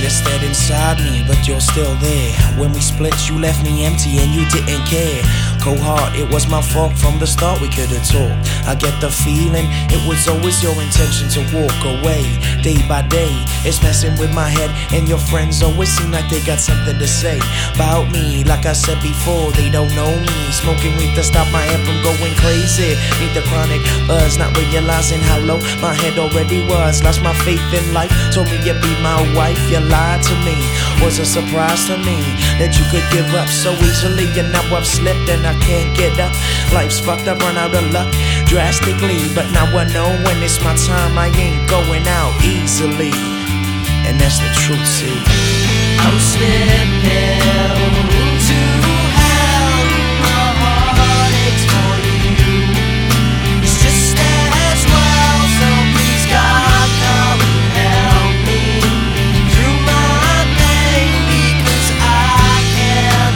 that's dead inside me, but you're still there. When we split, you left me empty and you didn't care. Cold heart, it was my fault from the start, we could've talked. I get the feeling it was always your intention to walk away. Day by day, it's messing with my head, and your friends always seem like they got something to say about me. Like I said before, they don't know me. Smoking weed to stop my head from going crazy. Need the chronic buzz, not realizing how low my head already was. Lost my faith in life, told me you'd be my wife. You lied to me, was a surprise to me that you could give up so easily. And now I've slipped and I can't get up. Life's fucked up, run out of luck drastically, but now I know when it's my time I ain't going out easily, and that's the truth, see. I'm slipping to hell, my heart aches for you. It's just as well, so please God come and help me through my pain, because I can't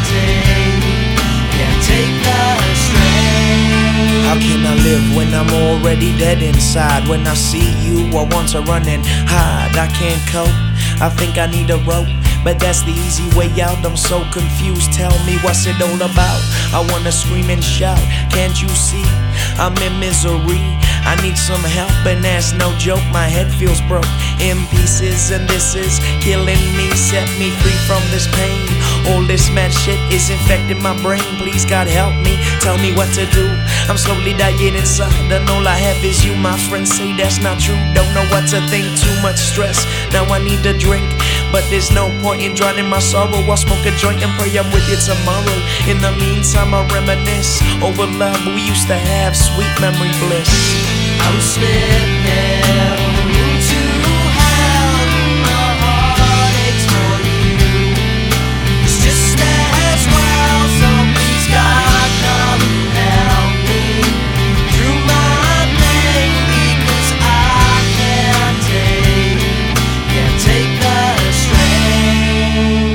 take the strain. How can I live when I'm already dead inside? When I see you, I want to run and hide. I can't cope, I think I need a rope, but that's the easy way out. I'm so confused, tell me what's it all about? I wanna scream and shout, can't you see? I'm in misery, I need some help, and that's no joke. My head feels broke in pieces, and this is killing me. Set me free from this pain. All this mad shit is infecting my brain. Please God help me, tell me what to do. I'm slowly dying inside, and all I have is you. My friends say that's not true, don't know what to think. Too much stress, now I need a drink, but there's no point in drowning my sorrow. I'll smoke a joint and pray I'm with you tomorrow. In the meantime I reminisce over love we used to have, sweet memory bliss. I'm slipping to hell, my heart aches for you. It's just as well, so please God come and help me through my pain, because I can't take the strain.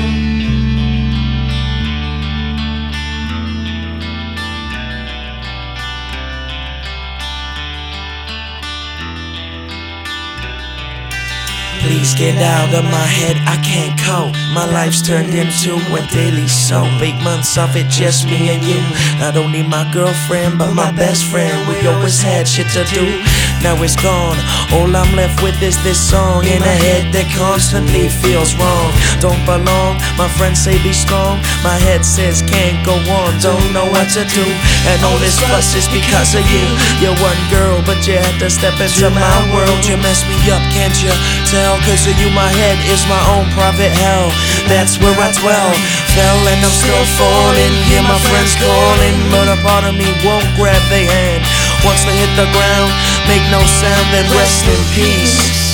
Please get out of my head, I can't cope. My life's turned into a daily soap. 8 months of it, just me and you. Not only my girlfriend, but my best friend. We always had shit to do, now it's gone. All I'm left with is this song in a head that constantly feels wrong. Don't belong, my friends say be strong. My head says can't go on, don't know what to do. And all this fuss is because of you. You're one girl, but you had to step into my world. You messed me up, can't you tell? Cause of you my head is my own private hell. That's where I dwell. Fell and I'm still falling. Hear my friends calling, but a part of me won't grab their hand. Once they hit the ground, make no sound, then rest in peace.